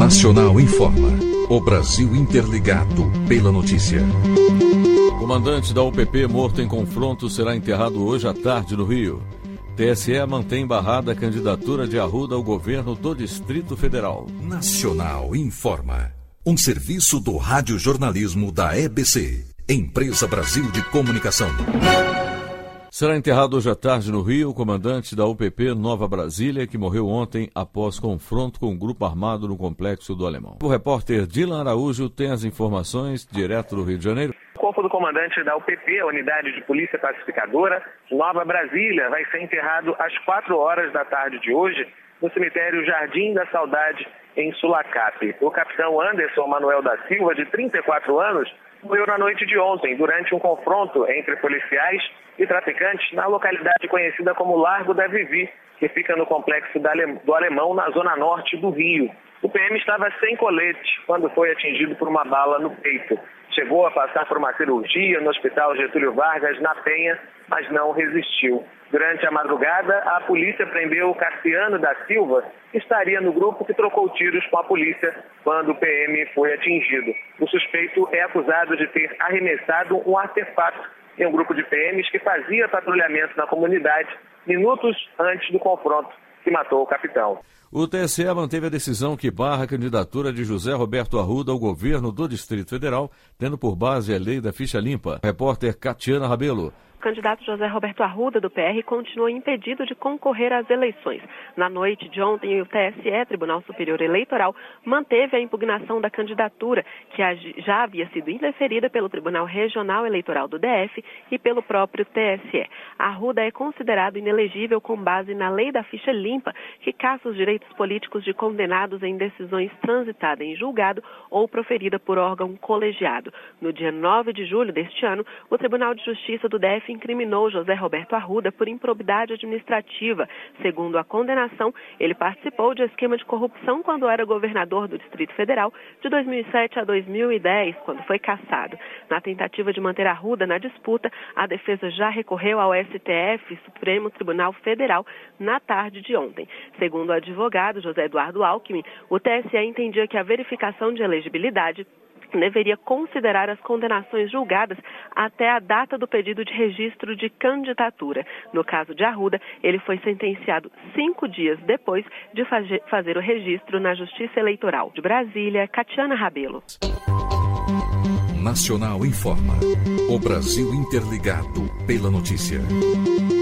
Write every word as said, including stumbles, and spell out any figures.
Nacional informa. O Brasil interligado pela notícia. Comandante da U P P morto em confronto será enterrado hoje à tarde no Rio. T S E mantém barrada a candidatura de Arruda ao governo do Distrito Federal. Nacional informa. Um serviço do radiojornalismo da E B C, Empresa Brasil de Comunicação. Será enterrado hoje à tarde no Rio o comandante da U P P Nova Brasília, que morreu ontem após confronto com um grupo armado no Complexo do Alemão. O repórter Dylan Araújo tem as informações direto do Rio de Janeiro. O corpo do comandante da U P P, a Unidade de Polícia Pacificadora, Nova Brasília, vai ser enterrado às quatro horas da tarde de hoje no cemitério Jardim da Saudade, em Sulacap. O capitão Anderson Manuel da Silva, de trinta e quatro anos, morreu na noite de ontem, durante um confronto entre policiais e traficantes na localidade conhecida como Largo da Vivi, que fica no Complexo do Alemão, na zona norte do Rio. O P M estava sem colete quando foi atingido por uma bala no peito. Chegou a passar por uma cirurgia no Hospital Getúlio Vargas, na Penha, mas não resistiu. Durante a madrugada, a polícia prendeu o Cassiano da Silva, que estaria no grupo que trocou tiros com a polícia quando o P M foi atingido. O suspeito é acusado de ter arremessado um artefato em um grupo de P Ms que fazia patrulhamento na comunidade minutos antes do confronto que matou o capitão. O T S E manteve a decisão que barra a candidatura de José Roberto Arruda ao governo do Distrito Federal, tendo por base a lei da ficha limpa. Repórter Catiana Rabelo. O candidato José Roberto Arruda, do P R, continua impedido de concorrer às eleições. Na noite de ontem, o T S E, Tribunal Superior Eleitoral, manteve a impugnação da candidatura, que já havia sido indeferida pelo Tribunal Regional Eleitoral do D F e pelo próprio T S E. Arruda é considerado inelegível com base na lei da ficha limpa, que caça os direitos políticos de condenados em decisões transitadas em julgado ou proferida por órgão colegiado. No dia nove de julho deste ano, o Tribunal de Justiça do D F incriminou José Roberto Arruda por improbidade administrativa. Segundo a condenação, ele participou de esquema de corrupção quando era governador do Distrito Federal de dois mil e sete a dois mil e dez, quando foi cassado. Na tentativa de manter Arruda na disputa, a defesa já recorreu ao S T F, Supremo Tribunal Federal, na tarde de ontem. Segundo o advogado José Eduardo Alckmin, o T S E entendia que a verificação de elegibilidade deveria considerar as condenações julgadas até a data do pedido de registro de candidatura. No caso de Arruda, ele foi sentenciado cinco dias depois de fazer o registro na Justiça Eleitoral. De Brasília, Catiana Rabelo. Nacional informa. O Brasil interligado pela notícia.